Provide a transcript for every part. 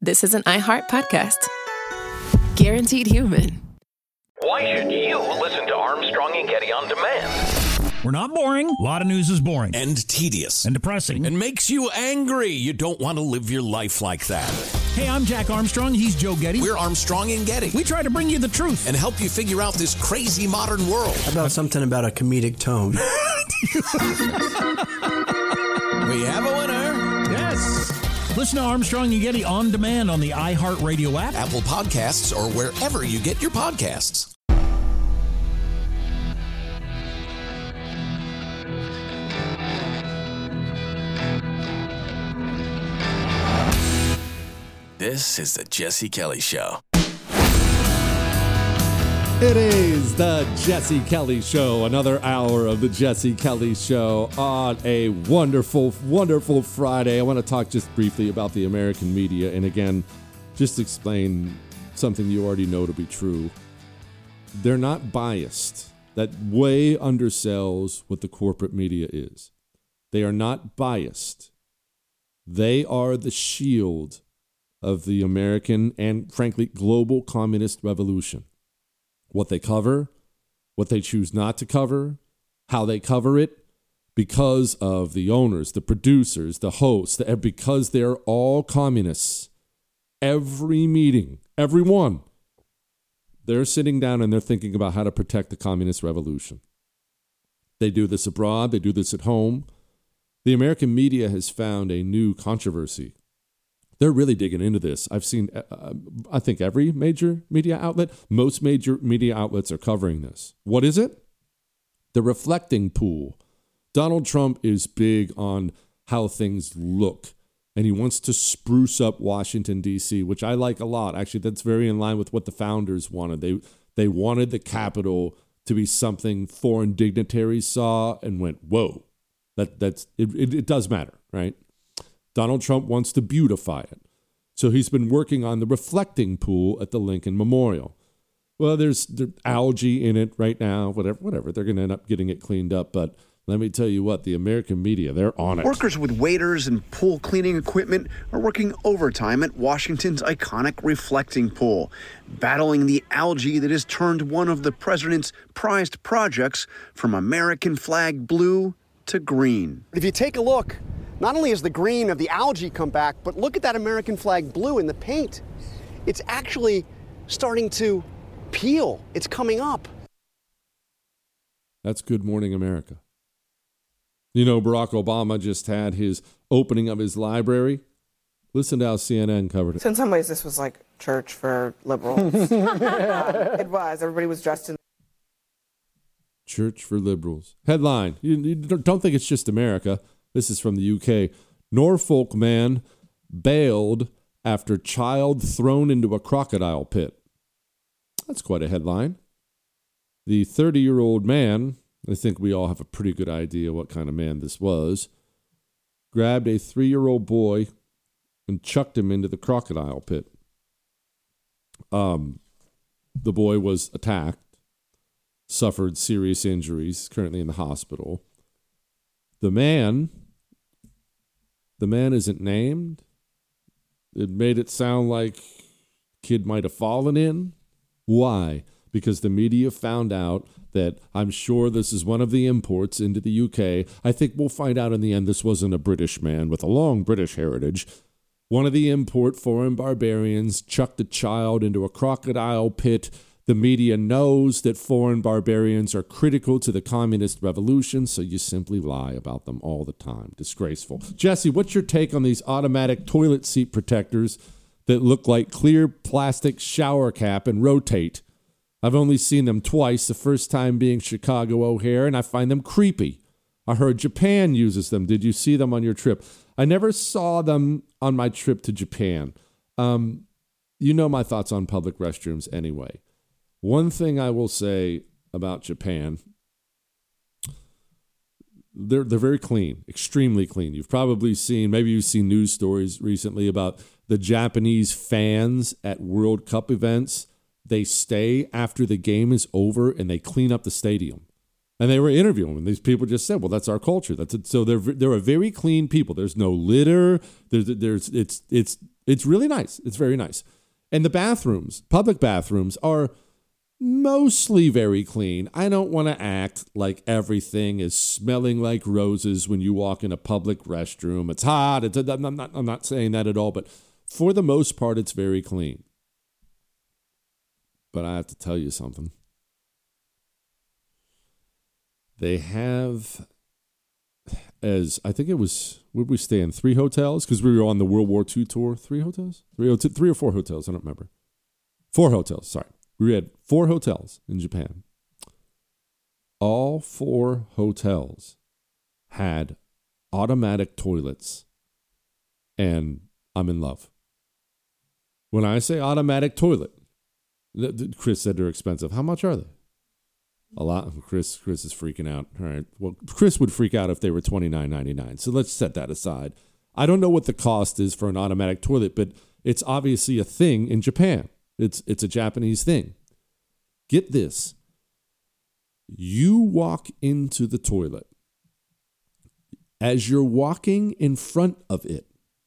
this is an iHeart podcast. Guaranteed human. Why should you listen to Armstrong and Getty on demand? We're not boring. A lot of news is boring. And tedious. And depressing. And makes you angry. You don't want to live your life like that. Hey, I'm Jack Armstrong. He's Joe Getty. We're Armstrong and Getty. We try to bring you the truth. And help you figure out this crazy modern world. How about something about a comedic tone? We have a winner. Yes. Listen to Armstrong and Getty on demand on the iHeartRadio app, Apple Podcasts, or wherever you get your podcasts. This is the Jesse Kelly Show. It is the Jesse Kelly Show, another hour of the Jesse Kelly Show on a wonderful, wonderful Friday. I want to talk just briefly about the American media and again, just explain something you already know to be true. They're not biased. That way undersells what the corporate media is. They are not biased. They are the shield of the American and, frankly, global communist revolution. What they cover, what they choose not to cover, how they cover it, because of the owners, the producers, the hosts, because they're all communists. Every meeting, every one, they're sitting down and they're thinking about how to protect the communist revolution. They do this abroad, they do this at home. The American media has found a new controversy. They're really digging into this. I've seen, I think, every major media outlet, most major media outlets are covering this. What is it? The reflecting pool. Donald Trump is big on how things look, and he wants to spruce up Washington, D.C., which I like a lot. Actually, that's very in line with what the founders wanted. They wanted the Capitol to be something foreign dignitaries saw and went, whoa, it does matter, right? Donald Trump wants to beautify it. So he's been working on the reflecting pool at the Lincoln Memorial. Well, there's algae in it right now, whatever. They're going to end up getting it cleaned up. But let me tell you what, the American media, they're on it. Workers with waders and pool cleaning equipment are working overtime at Washington's iconic reflecting pool, battling the algae that has turned one of the president's prized projects from American flag blue to green. If you take a look, not only has the green of the algae come back, but look at that American flag blue in the paint. It's actually starting to peel. It's coming up. That's Good Morning America. You know, Barack Obama just had his opening of his library. Listen to how CNN covered it. So in some ways, this was like church for liberals. It was. Everybody was dressed in Church for liberals. Headline. You don't think it's just America. This is from the UK. Norfolk man bailed after child thrown into a crocodile pit. That's quite a headline. The 30-year-old man, I think we all have a pretty good idea what kind of man this was, grabbed a 3-year-old boy and chucked him into the crocodile pit. The boy was attacked, suffered serious injuries, currently in the hospital. The man isn't named. It made it sound like kid might have fallen in. Why? Because the media found out that, I'm sure this is one of the imports into the UK. I think we'll find out in the end this wasn't a British man with a long British heritage. One of the import foreign barbarians chucked a child into a crocodile pit. The media knows that foreign barbarians are critical to the communist revolution, so you simply lie about them all the time. Disgraceful. Jesse, what's your take on these automatic toilet seat protectors that look like clear plastic shower cap and rotate? I've only seen them twice, the first time being Chicago O'Hare, and I find them creepy. I heard Japan uses them. Did you see them on your trip? I never saw them on my trip to Japan. You know my thoughts on public restrooms anyway. One thing I will say about Japan, they're very clean, extremely clean. You've probably seen, maybe you've seen news stories recently about the Japanese fans at World Cup events. They stay after the game is over and they clean up the stadium. And they were interviewing them, and these people just said, "Well, that's our culture." So they're a very clean people. There's no litter. It's really nice. It's very nice. And the bathrooms, public bathrooms, are mostly very clean. I don't want to act like everything is smelling like roses when you walk in a public restroom. It's hot. I'm not saying that at all, but for the most part, it's very clean. But I have to tell you something. They have, as I think it was, where did we stay in? 3 hotels? Because we were on the World War II tour. 3 hotels? 3 or 4 hotels. I don't remember. 4 hotels, sorry. We had 4 hotels in Japan. All 4 hotels had automatic toilets, and I'm in love. When I say automatic toilet, Chris said they're expensive. How much are they? A lot. Chris is freaking out. All right. Well, Chris would freak out if they were $29.99. So let's set that aside. I don't know what the cost is for an automatic toilet, but it's obviously a thing in Japan. It's a Japanese thing. Get this. You walk into the toilet. As you're walking in front of it,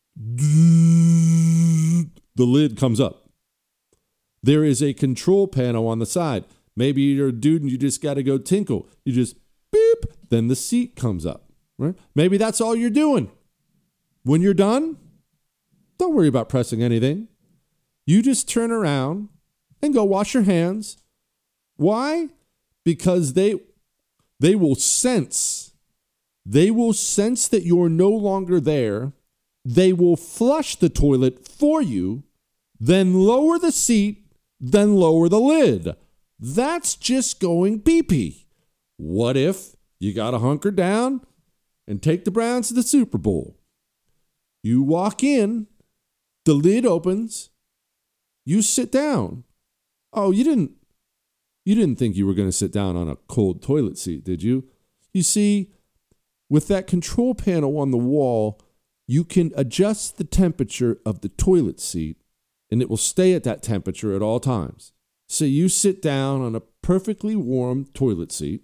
the lid comes up. There is a control panel on the side. Maybe you're a dude and you just got to go tinkle. You just beep, then the seat comes up, right? Maybe that's all you're doing. When you're done, don't worry about pressing anything. You just turn around and go wash your hands. Why? Because they will sense. They will sense that you're no longer there. They will flush the toilet for you, then lower the seat, then lower the lid. That's just going pee-pee. What if you got to hunker down and take the Browns to the Super Bowl? You walk in, the lid opens, you sit down. Oh, you didn't think you were going to sit down on a cold toilet seat, did you? You see, with that control panel on the wall, you can adjust the temperature of the toilet seat, and it will stay at that temperature at all times. So you sit down on a perfectly warm toilet seat.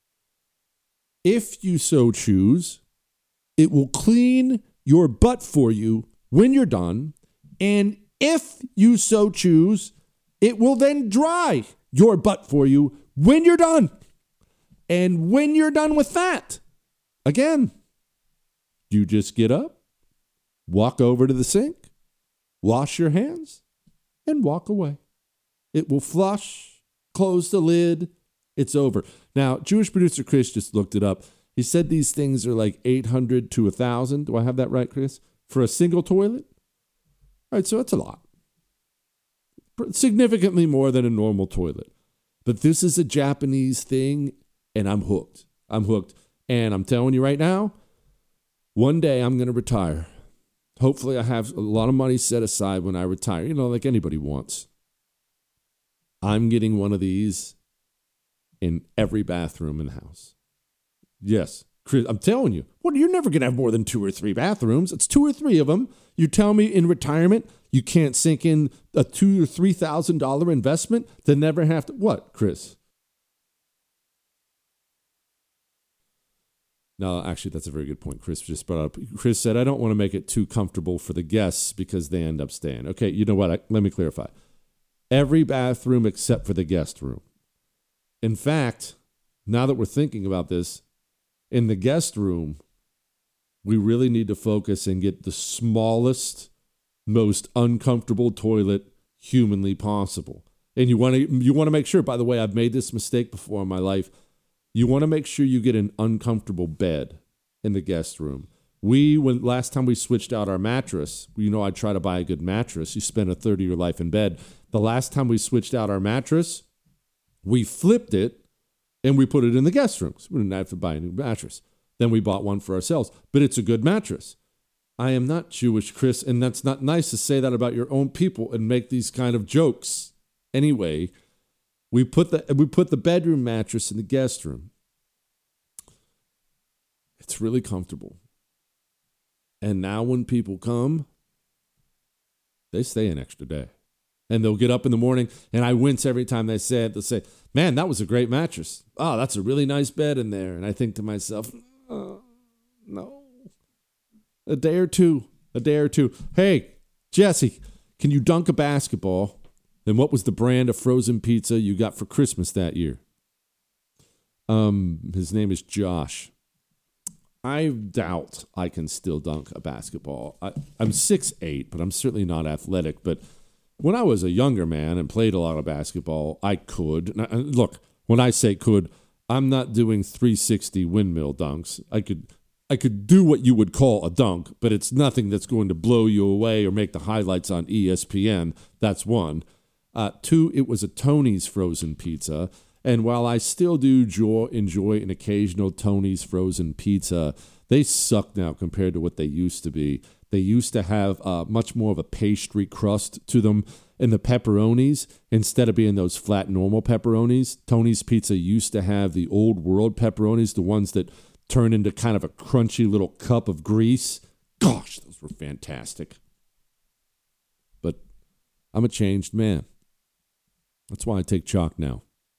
If you so choose, it will clean your butt for you when you're done. And if you so choose, it will then dry your butt for you when you're done. And when you're done with that, again, you just get up, walk over to the sink, wash your hands, and walk away. It will flush, close the lid, it's over. Now, Jewish producer Chris just looked it up. He said these things are like $800 to $1,000. Do I have that right, Chris? For a single toilet? All right, so that's a lot. Significantly more than a normal toilet. But this is a Japanese thing, and I'm hooked. I'm hooked. And I'm telling you right now, one day I'm going to retire. Hopefully I have a lot of money set aside when I retire, like anybody wants. I'm getting one of these in every bathroom in the house. Yes, Chris, I'm telling you. Well, you're never going to have more than 2 or 3 bathrooms. It's 2 or 3 of them. You tell me in retirement you can't sink in a $2,000 or $3,000 investment to never have to. What, Chris? No, actually, that's a very good point. Chris just brought up. Chris said, I don't want to make it too comfortable for the guests because they end up staying. Okay, you know what? Let me clarify. Every bathroom except for the guest room. In fact, now that we're thinking about this, in the guest room, we really need to focus and get the smallest, most uncomfortable toilet humanly possible. And you want to make sure, by the way, I've made this mistake before in my life. You want to make sure you get an uncomfortable bed in the guest room. Last time we switched out our mattress, I try to buy a good mattress. You spend a third of your life in bed. The last time we switched out our mattress, we flipped it and we put it in the guest room. So we didn't have to buy a new mattress. Then we bought one for ourselves. But it's a good mattress. I am not Jewish, Chris, and that's not nice to say that about your own people and make these kind of jokes. Anyway, we put the bedroom mattress in the guest room. It's really comfortable. And now when people come, they stay an extra day. And they'll get up in the morning, and I wince every time they say it. They'll say, man, that was a great mattress. Oh, that's a really nice bed in there. And I think to myself, no. A day or two. Hey, Jesse, can you dunk a basketball? And what was the brand of frozen pizza you got for Christmas that year? His name is Josh. I doubt I can still dunk a basketball. I'm 6'8", but I'm certainly not athletic. But when I was a younger man and played a lot of basketball, I could. Now, look, when I say could, I'm not doing 360 windmill dunks. I could do what you would call a dunk, but it's nothing that's going to blow you away or make the highlights on ESPN. That's one. Two, it was a Tony's frozen pizza. And while I still do enjoy an occasional Tony's frozen pizza, they suck now compared to what they used to be. They used to have much more of a pastry crust to them. And the pepperonis, instead of being those flat normal pepperonis, Tony's Pizza used to have the old world pepperonis, the ones that turn into kind of a crunchy little cup of grease. Gosh, those were fantastic. But I'm a changed man. That's why I take chalk now.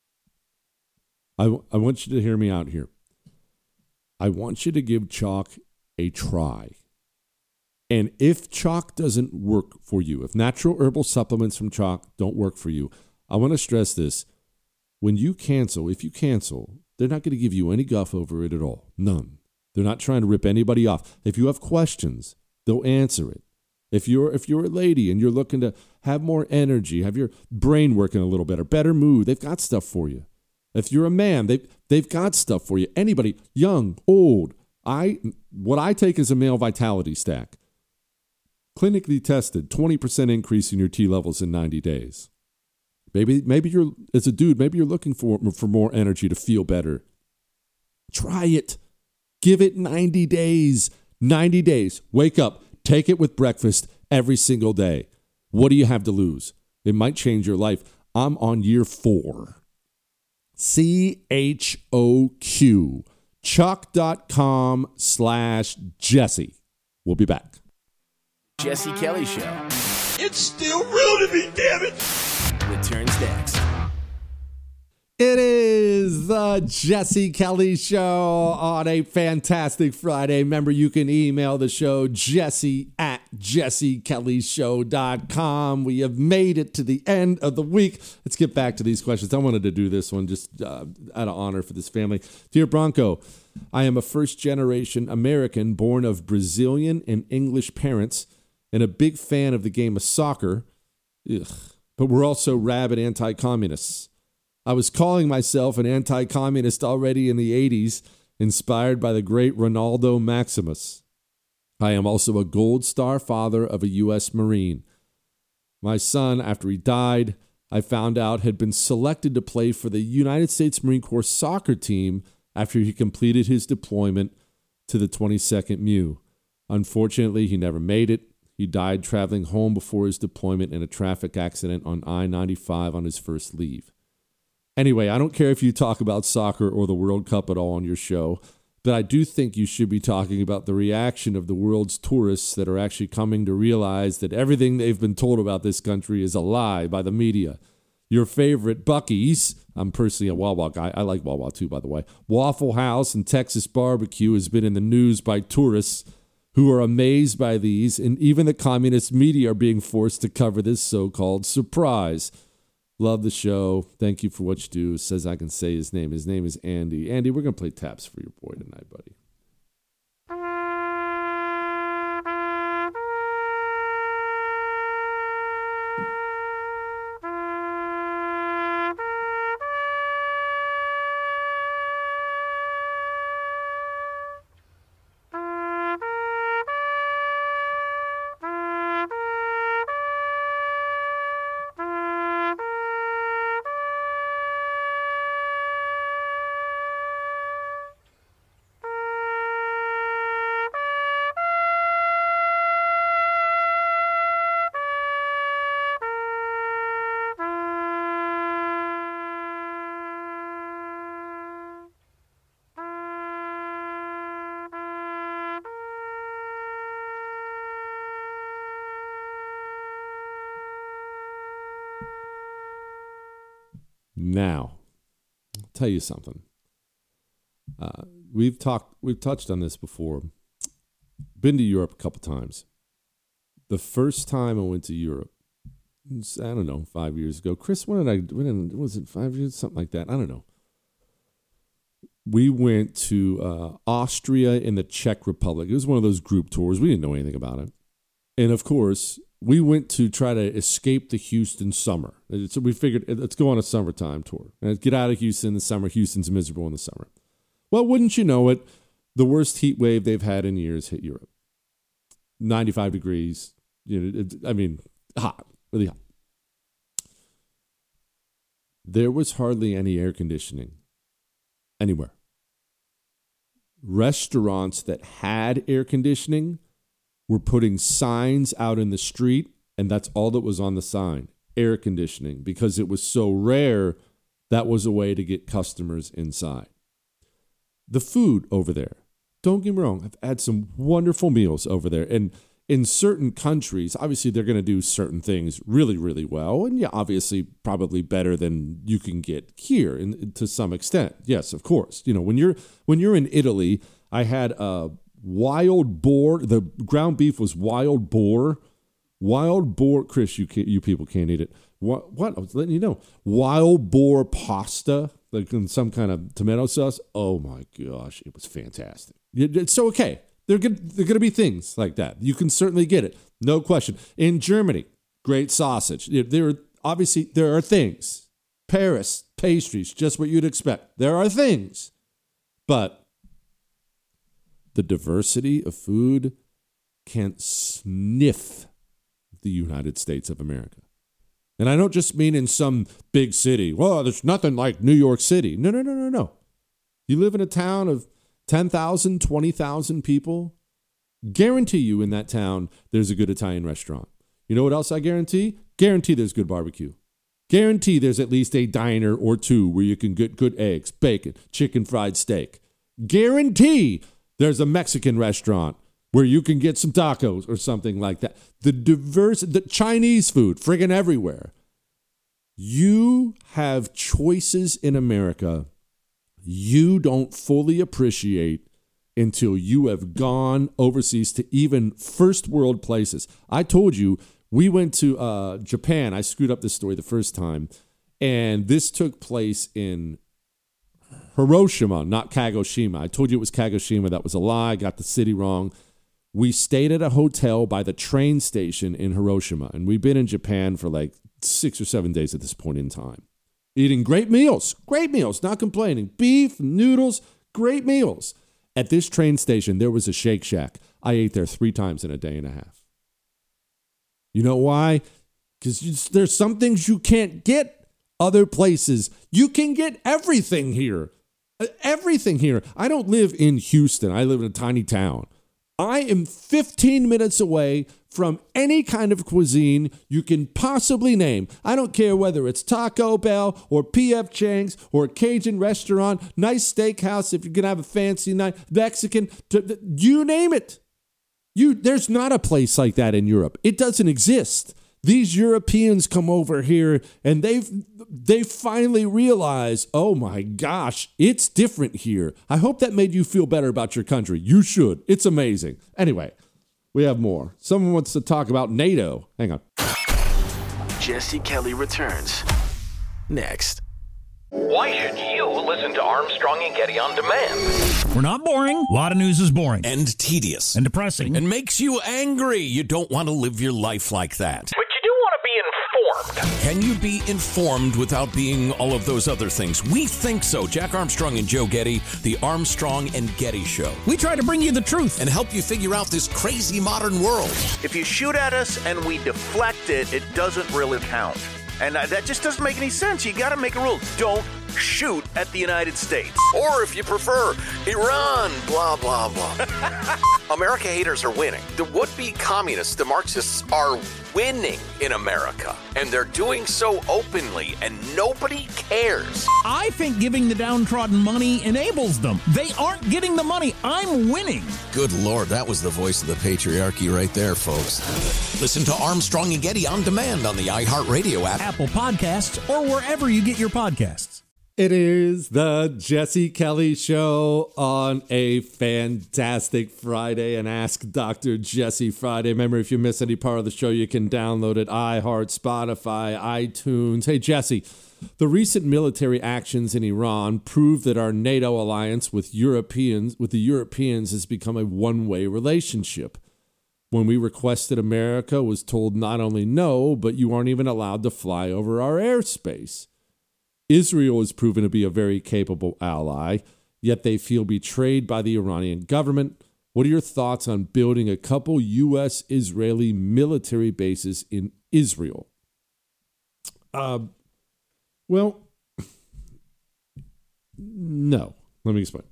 I want you to hear me out here. I want you to give chalk a try. And if chalk doesn't work for you, if natural herbal supplements from chalk don't work for you, I want to stress this. When you cancel, if you cancel, they're not going to give you any guff over it at all. None. They're not trying to rip anybody off. If you have questions, they'll answer it. If you're a lady and you're looking to have more energy, have your brain working a little better mood, they've got stuff for you. If you're a man, they've got stuff for you. Anybody, young, old. What I take is a male vitality stack. Clinically tested, 20% increase in your T levels in 90 days. Maybe you're, as a dude, maybe you're looking for more energy to feel better. Try it. Give it 90 days. 90 days. Wake up. Take it with breakfast every single day. What do you have to lose? It might change your life. I'm on year 4. CHOQ. Chalk.com/Jesse. We'll be back. Jesse Kelly Show It's still real to me, damn it! returns next. It is the Jesse Kelly Show on a fantastic Friday. Remember, you can email the show, jesse@jessekellyshow.com. We have made it to the end of the week. Let's get back to these questions. I wanted to do this one just out of honor for this family. Dear Bronco, I am a first-generation American born of Brazilian and English parents and a big fan of the game of soccer. Ugh. But we're also rabid anti-communists. I was calling myself an anti-communist already in the 80s, inspired by the great Ronaldo Maximus. I am also a Gold Star father of a U.S. Marine. My son, after he died, I found out had been selected to play for the United States Marine Corps soccer team after he completed his deployment to the 22nd MEU. Unfortunately, he never made it. He died traveling home before his deployment in a traffic accident on I-95 on his first leave. Anyway, I don't care if you talk about soccer or the World Cup at all on your show, but I do think you should be talking about the reaction of the world's tourists that are actually coming to realize that everything they've been told about this country is a lie by the media. Your favorite Buc-ee's, I'm personally a Wawa guy. I like Wawa too, by the way. Waffle House and Texas Barbecue has been in the news by tourists who are amazed by these, and even the communist media are being forced to cover this so-called surprise. Love the show. Thank you for what you do. Says I can say his name. His name is Andy. Andy, we're going to play taps for your boy tonight, buddy. Now, I'll tell you something. We've touched on this before. Been to Europe a couple times. The first time I went to Europe, I don't know, 5 years ago. Chris, was it 5 years? Something like that. I don't know. We went to Austria and the Czech Republic. It was one of those group tours. We didn't know anything about it. And of course, we went to try to escape the Houston summer. So we figured, let's go on a summertime tour. And get out of Houston in the summer. Houston's miserable in the summer. Well, wouldn't you know it, the worst heat wave they've had in years hit Europe. 95 degrees. Hot. Really hot. There was hardly any air conditioning anywhere. Restaurants that had air conditioning were putting signs out in the street, and that's all that was on the sign, air conditioning, because it was so rare. That was a way to get customers inside. The food over there, don't get me wrong, I've had some wonderful meals over there, and in certain countries, obviously they're going to do certain things really, really well, and yeah, obviously probably better than you can get here to some extent. Yes, of course. You know, when you're in Italy, I had a wild boar. The ground beef was wild boar. Wild boar, Chris, you people can't eat it. What? I was letting you know. Wild boar pasta, like in some kind of tomato sauce. Oh my gosh, it was fantastic. So okay. They're going to be things like that. You can certainly get it. No question. In Germany, great sausage. There are things. Paris, pastries, just what you'd expect. There are things. But the diversity of food can't sniff the United States of America. And I don't just mean in some big city. Well, there's nothing like New York City. No. You live in a town of 10,000, 20,000 people, guarantee you in that town there's a good Italian restaurant. You know what else I guarantee? Guarantee there's good barbecue. Guarantee there's at least a diner or two where you can get good eggs, bacon, chicken fried steak. Guarantee there's a Mexican restaurant where you can get some tacos or something like that. The Chinese food, friggin' everywhere. You have choices in America you don't fully appreciate until you have gone overseas to even first world places. I told you, we went to Japan. I screwed up this story the first time. And this took place in Hiroshima, not Kagoshima. I told you it was Kagoshima. That was a lie. I got the city wrong. We stayed at a hotel by the train station in Hiroshima. And we've been in Japan for like 6 or 7 days at this point in time. Eating great meals, not complaining. Beef, noodles, great meals. At this train station, there was a Shake Shack. I ate there 3 times in a day and a half. You know why? Because there's some things you can't get other places. You can get everything here. Everything here. I don't live in Houston. I live in a tiny town. I am 15 minutes away from any kind of cuisine you can possibly name. I don't care whether it's Taco Bell or P.F. Chang's or a Cajun restaurant, nice steakhouse if you're going to have a fancy night, Mexican, you name it. There's not a place like that in Europe. It doesn't exist. These Europeans come over here and they finally realize, oh my gosh, it's different here. I hope that made you feel better about your country. You should. It's amazing. Anyway, we have more. Someone wants to talk about NATO. Hang on. Jesse Kelly returns next. Why should you listen to Armstrong and Getty on demand? We're not boring. A lot of news is boring. And tedious. And depressing. And makes you angry. You don't want to live your life like that. But you do want to be informed. Can you be informed without being all of those other things? We think so. Jack Armstrong and Joe Getty, the Armstrong and Getty Show. We try to bring you the truth and help you figure out this crazy modern world. If you shoot at us and we deflect it, it doesn't really count. And that just doesn't make any sense. You got to make a rule. Don't shoot at the United States. Or if you prefer, Iran, blah, blah, blah. America haters are winning. The would-be communists, the Marxists, are winning in America. And they're doing so openly, and nobody cares. I think giving the downtrodden money enables them. They aren't getting the money. I'm winning. Good Lord, that was the voice of the patriarchy right there, folks. Listen to Armstrong and Getty on demand on the iHeartRadio app, Apple Podcasts, or wherever you get your podcasts. It is the Jesse Kelly Show on a fantastic Friday, and Ask Dr. Jesse Friday. Remember, if you miss any part of the show, you can download it, iHeart, Spotify, iTunes. Hey, Jesse, the recent military actions in Iran prove that our NATO alliance with the Europeans has become a one-way relationship. When we requested, America was told not only no, but you aren't even allowed to fly over our airspace. Israel has proven to be a very capable ally, yet they feel betrayed by the Iranian government. What are your thoughts on building a couple U.S.-Israeli military bases in Israel? Well, no. Let me explain.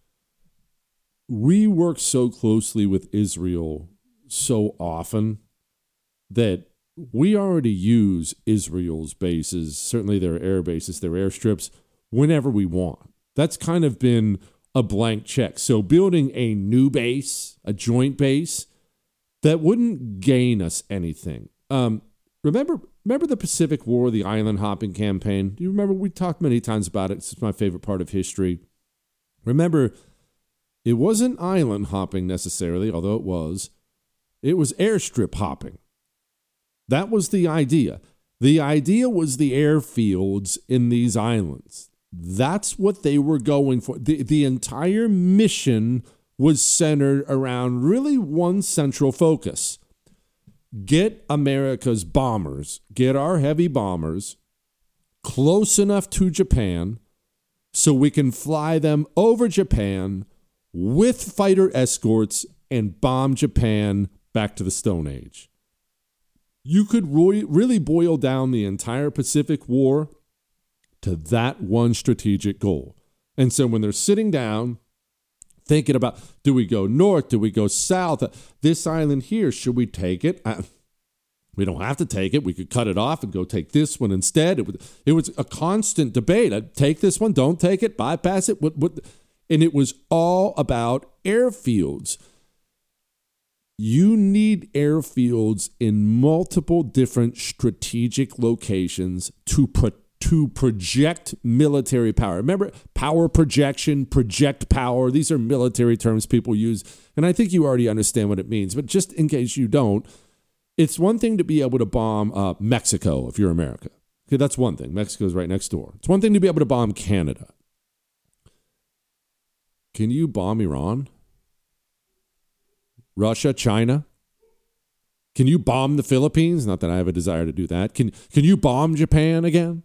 We work so closely with Israel so often that we already use Israel's bases, certainly their air bases, their airstrips, whenever we want. That's kind of been a blank check. So building a new base, a joint base, that wouldn't gain us anything. Remember the Pacific War, the island hopping campaign? Do you remember? We talked many times about it. It's my favorite part of history. Remember, it wasn't island hopping necessarily, although it was. It was airstrip hopping. That was the idea. The idea was the airfields in these islands. That's what they were going for. The entire mission was centered around really one central focus. Get America's bombers, get our heavy bombers close enough to Japan so we can fly them over Japan with fighter escorts and bomb Japan back to the Stone Age. You could really boil down the entire Pacific War to that one strategic goal. And so when they're sitting down, thinking about, do we go north? Do we go south? This island here, should we take it? We don't have to take it. We could cut it off and go take this one instead. It was a constant debate. I'd take this one, don't take it, bypass it. And it was all about airfields. You need airfields in multiple different strategic locations to project military power. Remember, power projection, project power. These are military terms people use, and I think you already understand what it means. But just in case you don't, it's one thing to be able to bomb Mexico if you're America. Okay, that's one thing. Mexico is right next door. It's one thing to be able to bomb Canada. Can you bomb Iran? Russia, China? Can you bomb the Philippines? Not that I have a desire to do that. Can you bomb Japan again?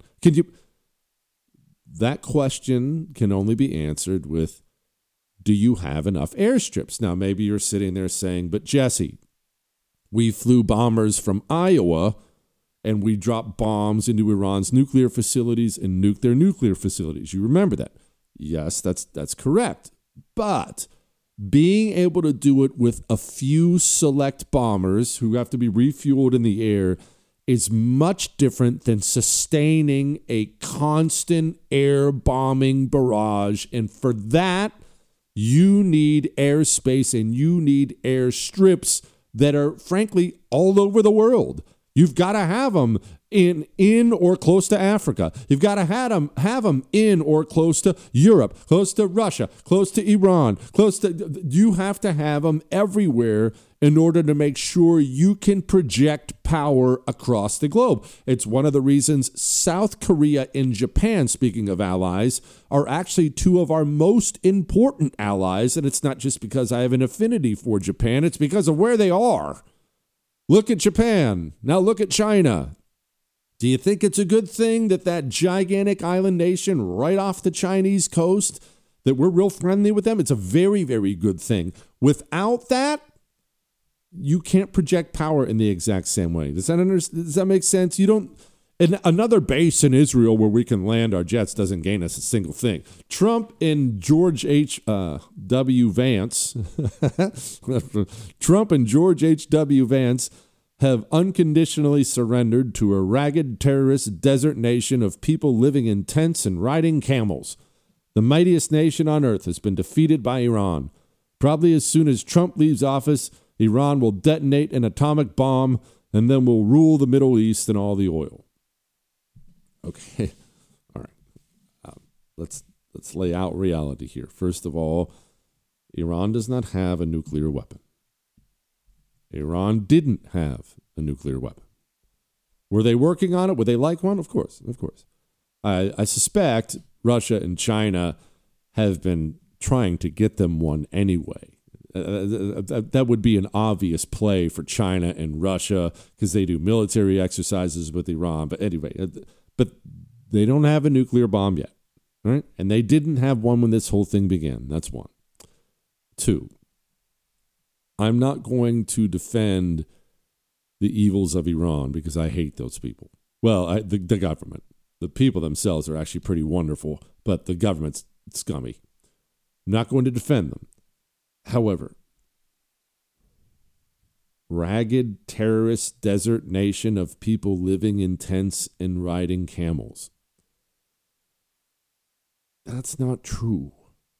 That question can only be answered with, do you have enough airstrips? Now, maybe you're sitting there saying, but Jesse, we flew bombers from Iowa and we dropped bombs into Iran's nuclear facilities and nuked their nuclear facilities. You remember that? Yes, that's correct. But being able to do it with a few select bombers who have to be refueled in the air is much different than sustaining a constant air bombing barrage. And for that, you need airspace and you need airstrips that are, frankly, all over the world. You've got to have them in or close to Africa. You've got to have them in or close to Europe, close to Russia, close to Iran, you have to have them everywhere in order to make sure you can project power across the globe. It's one of the reasons South Korea and Japan, speaking of allies, are actually two of our most important allies. And it's not just because I have an affinity for Japan, it's because of where they are. Look at Japan. Now look at China. Do you think it's a good thing that gigantic island nation right off the Chinese coast, that we're real friendly with them? It's a very, very good thing. Without that, you can't project power in the exact same way. Does that make sense? And another base in Israel where we can land our jets doesn't gain us a single thing. Trump and George H.W. Vance, Trump and George H.W. Vance have unconditionally surrendered to a ragged terrorist desert nation of people living in tents and riding camels. The mightiest nation on earth has been defeated by Iran. Probably as soon as Trump leaves office, Iran will detonate an atomic bomb and then will rule the Middle East and all the oil. Okay, all right. Let's lay out reality here. First of all, Iran does not have a nuclear weapon. Iran didn't have a nuclear weapon. Were they working on it? Would they like one? Of course. I suspect Russia and China have been trying to get them one anyway. That would be an obvious play for China and Russia because they do military exercises with Iran. But anyway, but they don't have a nuclear bomb yet, right? And they didn't have one when this whole thing began. That's one. Two, I'm not going to defend the evils of Iran because I hate those people. Well, the government. The people themselves are actually pretty wonderful, but the government's scummy. I'm not going to defend them. However, ragged terrorist desert nation of people living in tents and riding camels. That's not true.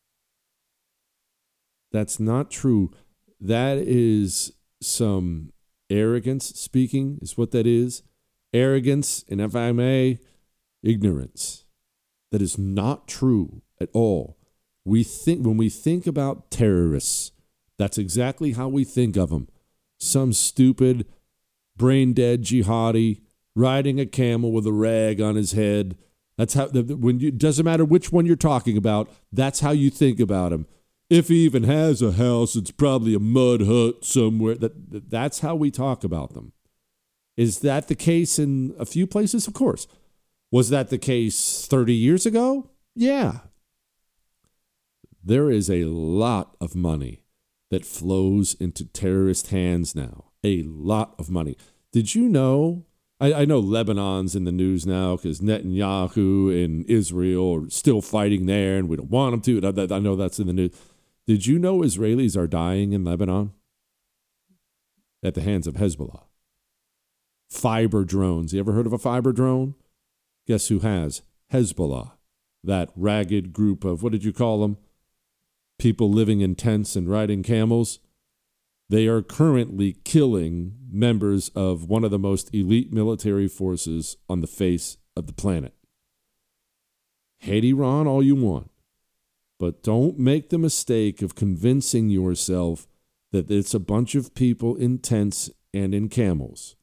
That's not true. That is some arrogance speaking, is what that is. Arrogance, and if I may, ignorance. That is not true at all. When we think about terrorists, that's exactly how we think of them. Some stupid, brain-dead jihadi riding a camel with a rag on his head. That's how. It doesn't matter which one you're talking about. That's how you think about him. If he even has a house, it's probably a mud hut somewhere. That's how we talk about them. Is that the case in a few places? Of course. Was that the case 30 years ago? Yeah. There is a lot of money that flows into terrorist hands now. A lot of money. Did you know? I know Lebanon's in the news now because Netanyahu and Israel are still fighting there and we don't want them to. I know that's in the news. Did you know Israelis are dying in Lebanon at the hands of Hezbollah? Fiber drones. You ever heard of a fiber drone? Guess who has? Hezbollah. That ragged group of, what did you call them? People living in tents and riding camels. They are currently killing members of one of the most elite military forces on the face of the planet. Hate Iran all you want, but don't make the mistake of convincing yourself that it's a bunch of people in tents and in camels.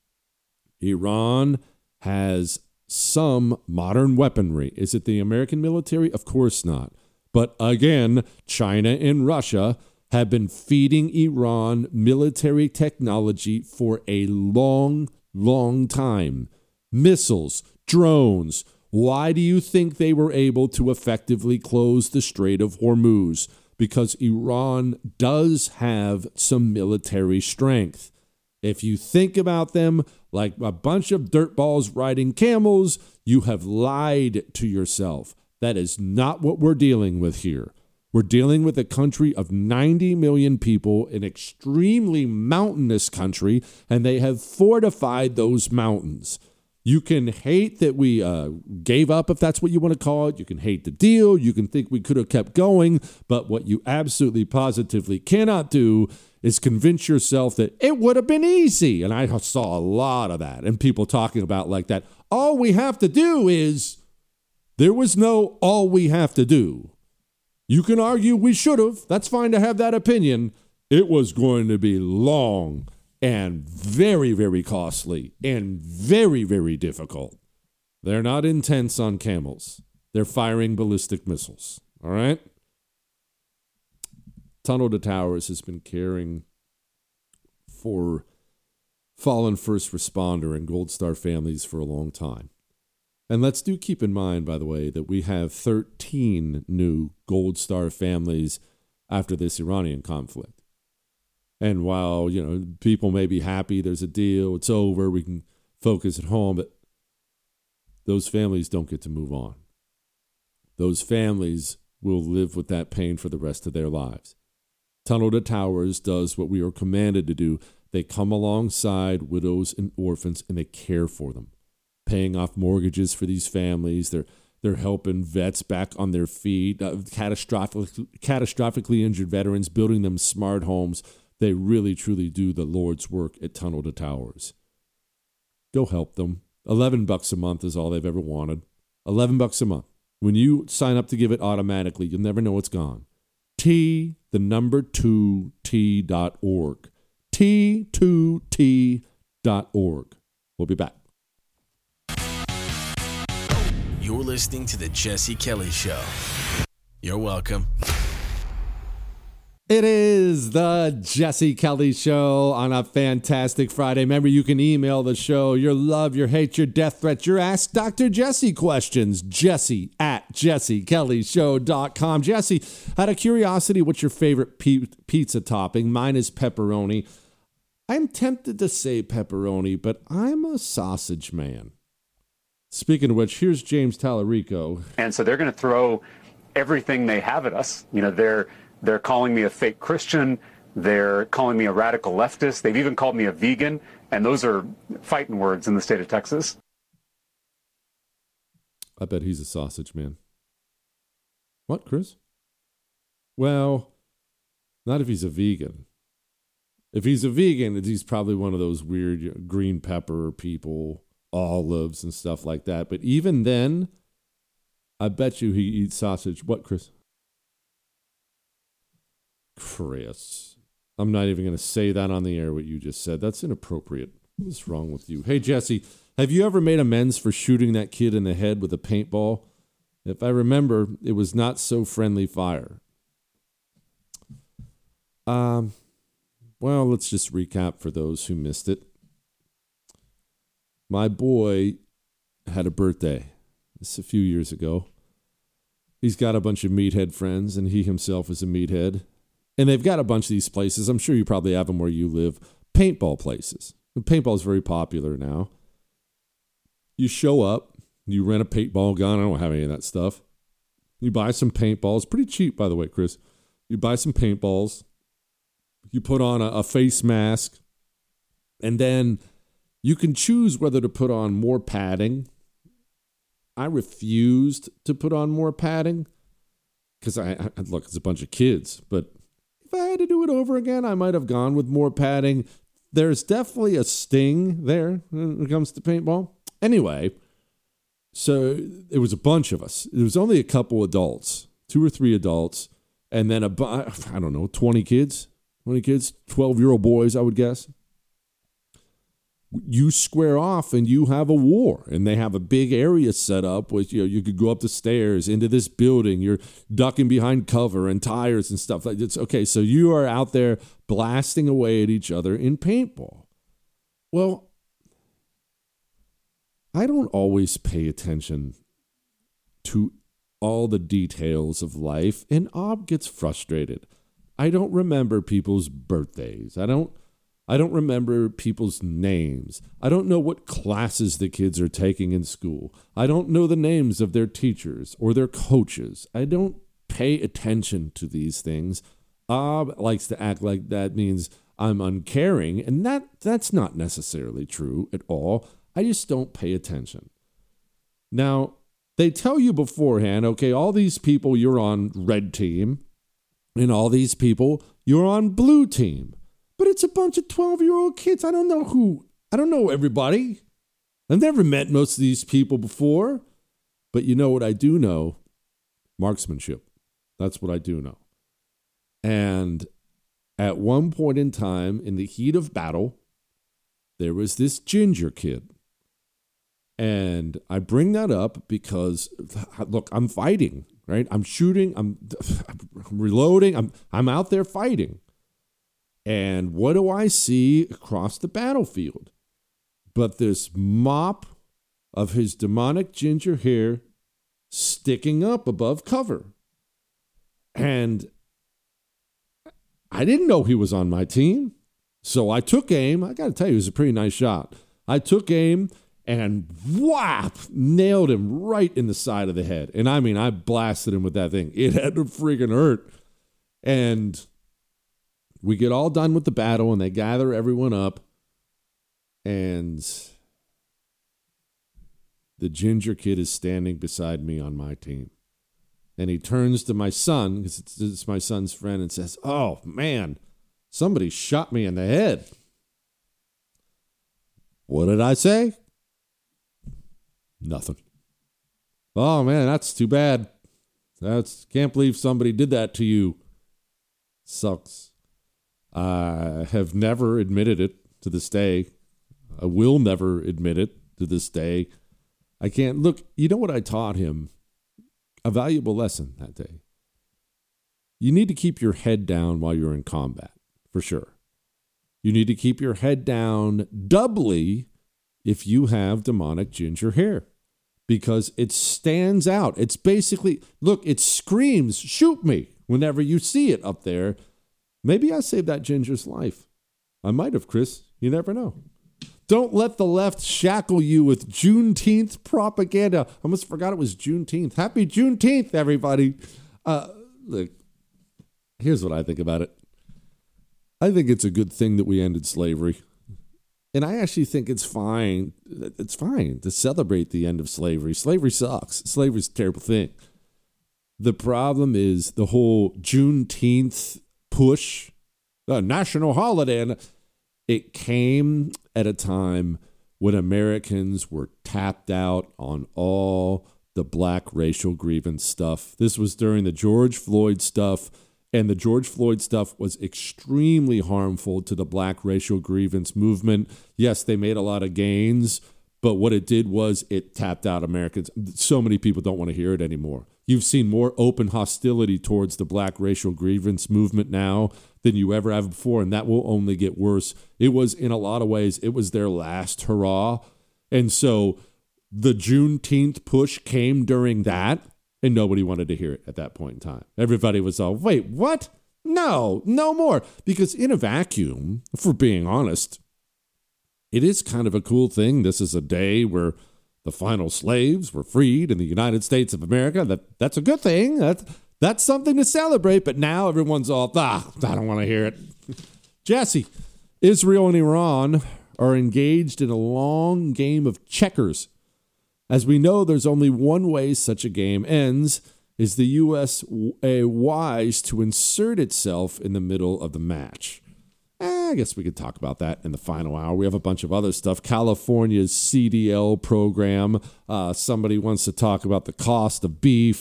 Iran has some modern weaponry. Is it the American military? Of course not. But again, China and Russia have been feeding Iran military technology for a long, long time. Missiles, drones. Why do you think they were able to effectively close the Strait of Hormuz? Because Iran does have some military strength. If you think about them like a bunch of dirtballs riding camels, you have lied to yourself. That is not what we're dealing with here. We're dealing with a country of 90 million people, an extremely mountainous country, and they have fortified those mountains. You can hate that we gave up, if that's what you want to call it. You can hate the deal. You can think we could have kept going. But what you absolutely positively cannot do is convince yourself that it would have been easy. And I saw a lot of that and people talking about like that. All we have to do is, there was no all we have to do. You can argue we should have. That's fine to have that opinion. It was going to be long and very, very costly and very, very difficult. They're not intense on camels. They're firing ballistic missiles. All right? Tunnel to Towers has been caring for fallen first responder and Gold Star families for a long time. And let's do keep in mind, by the way, that we have 13 new Gold Star families after this Iranian conflict. And while, people may be happy, there's a deal, it's over, we can focus at home, but those families don't get to move on. Those families will live with that pain for the rest of their lives. Tunnel to Towers does what we are commanded to do. They come alongside widows and orphans, and they care for them, paying off mortgages for these families. They're helping vets back on their feet, catastrophically injured veterans, building them smart homes. They really, truly do the Lord's work at Tunnel to Towers. Go help them. $11 a month is all they've ever wanted. $11 a month. When you sign up to give it automatically, you'll never know it's gone. T2T.org. T2T.org. We'll be back. You're listening to The Jesse Kelly Show. You're welcome. It is The Jesse Kelly Show on a fantastic Friday. Remember, you can email the show your love, your hate, your death threats, your Ask Dr. Jesse questions. Jesse@jessekellyshow.com. Jesse, out of curiosity, what's your favorite pizza topping? Mine is pepperoni. I'm tempted to say pepperoni, but I'm a sausage man. Speaking of which, here's James Tallarico. And so they're going to throw everything they have at us. You know, they're calling me a fake Christian. They're calling me a radical leftist. They've even called me a vegan. And those are fighting words in the state of Texas. I bet he's a sausage man. What, Chris? Well, not if he's a vegan. If he's a vegan, he's probably one of those weird green pepper people, olives and stuff like that. But even then, I bet you he eats sausage. What, Chris? Chris, I'm not even going to say that on the air, what you just said. That's inappropriate. What's wrong with you? Hey, Jesse, have you ever made amends for shooting that kid in the head with a paintball? If I remember, it was not so friendly fire. Well, let's just recap for those who missed it. My boy had a birthday. This a few years ago. He's got a bunch of meathead friends, and he himself is a meathead. And they've got a bunch of these places. I'm sure you probably have them where you live. Paintball places. Paintball is very popular now. You show up. You rent a paintball gun. I don't have any of that stuff. You buy some paintballs. Pretty cheap, by the way, Chris. You buy some paintballs. You put on a face mask. And then you can choose whether to put on more padding. I refused to put on more padding because I look, it's a bunch of kids, but if I had to do it over again, I might have gone with more padding. There's definitely a sting there when it comes to paintball. Anyway, so it was a bunch of us. It was only a couple adults, 2 or 3 adults, and then 20 kids, 12-year-old boys, I would guess. You square off and you have a war, and they have a big area set up with, you could go up the stairs into this building. You're ducking behind cover and tires and stuff like that. Okay, so you are out there blasting away at each other in paintball. Well, I don't always pay attention to all the details of life, and Ob gets frustrated. I don't remember people's birthdays. I don't remember people's names. I don't know what classes the kids are taking in school. I don't know the names of their teachers or their coaches. I don't pay attention to these things. Ob likes to act like that means I'm uncaring, and that's not necessarily true at all. I just don't pay attention. Now, they tell you beforehand, okay, all these people, you're on red team, and all these people, you're on blue team. But it's a bunch of 12-year-old kids. I don't know everybody. I've never met most of these people before. But you know what I do know? Marksmanship. That's what I do know. And at one point in time, in the heat of battle, there was this ginger kid. And I bring that up because, look, I'm fighting, right? I'm shooting. I'm reloading. I'm out there fighting. And what do I see across the battlefield? But this mop of his demonic ginger hair sticking up above cover. And I didn't know he was on my team. So I took aim. I got to tell you, it was a pretty nice shot. I took aim, and whap, nailed him right in the side of the head. And I mean, I blasted him with that thing. It had to freaking hurt. And we get all done with the battle, and they gather everyone up, and the ginger kid is standing beside me on my team. And he turns to my son, because it's my son's friend, and says, "Oh, man, somebody shot me in the head." What did I say? Nothing. "Oh, man, that's too bad. Can't believe somebody did that to you. Sucks." I have never admitted it to this day. I will never admit it to this day. I can't. Look, you know what I taught him? A valuable lesson that day. You need to keep your head down while you're in combat, for sure. You need to keep your head down doubly if you have demonic ginger hair, because it stands out. It's basically, look, it screams, "Shoot me," whenever you see it up there. Maybe I saved that ginger's life. I might have, Chris. You never know. Don't let the left shackle you with Juneteenth propaganda. I almost forgot it was Juneteenth. Happy Juneteenth, everybody. Look, here's what I think about it. I think it's a good thing that we ended slavery. And I actually think it's fine. It's fine to celebrate the end of slavery. Slavery sucks. Slavery's a terrible thing. The problem is the whole Juneteenth push, a national holiday, and it came at a time when Americans were tapped out on all the black racial grievance stuff. This was during the George Floyd stuff, and the George Floyd stuff was extremely harmful to the black racial grievance movement. Yes, they made a lot of gains, but what it did was it tapped out Americans. So many people don't want to hear it anymore. You've seen more open hostility towards the black racial grievance movement now than you ever have before, and that will only get worse. It was, in a lot of ways, it was their last hurrah. And so the Juneteenth push came during that, and nobody wanted to hear it at that point in time. Everybody was all, wait, what? No more. Because in a vacuum, if we're being honest, it is kind of a cool thing. This is a day where the final slaves were freed in the United States of America. That's a good thing. That's something to celebrate. But now everyone's all, I don't want to hear it. Jesse, Israel and Iran are engaged in a long game of checkers. As we know, there's only one way such a game ends. Is the U.S. wise to insert itself in the middle of the match? I guess we could talk about that in the final hour. We have a bunch of other stuff. California's CDL program. Somebody wants to talk about the cost of beef,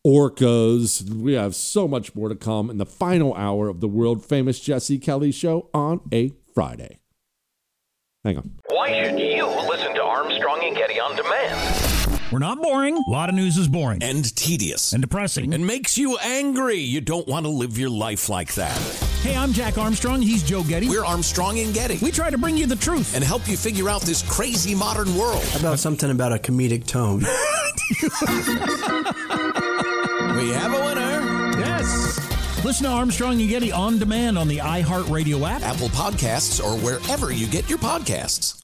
orcas. We have so much more to come in the final hour of the world-famous Jesse Kelly Show on a Friday. Hang on. Why should you listen to Armstrong and Getty on demand? We're not boring. A lot of news is boring. And tedious. And depressing. And makes you angry. You don't want to live your life like that. Hey, I'm Jack Armstrong. He's Joe Getty. We're Armstrong and Getty. We try to bring you the truth. And help you figure out this crazy modern world. How about something about a comedic tone? We have a winner. Yes. Listen to Armstrong and Getty on demand on the iHeartRadio app, Apple Podcasts, or wherever you get your podcasts.